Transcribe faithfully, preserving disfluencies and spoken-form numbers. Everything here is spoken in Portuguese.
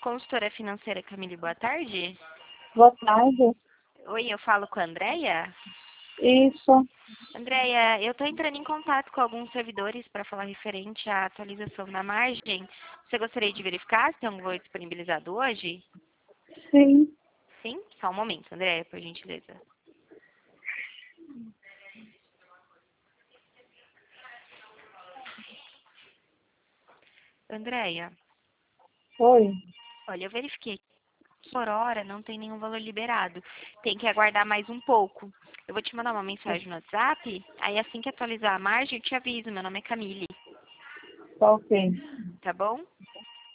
Consultora financeira Camille, boa tarde. Boa tarde. Oi, eu falo com a Andréia. Isso. Andréia, eu estou entrando em contato com alguns servidores para falar referente à atualização da margem. Você gostaria de verificar se tem um voo disponibilizado hoje? Sim. Sim? Só um momento, Andréia, por gentileza. Andréia, Oi. olha, eu verifiquei. Por hora não tem nenhum valor liberado. Tem que aguardar mais um pouco. Eu vou te mandar uma mensagem no WhatsApp, aí assim que atualizar a margem eu te aviso. Meu nome é Camille, Tá ok. tá bom?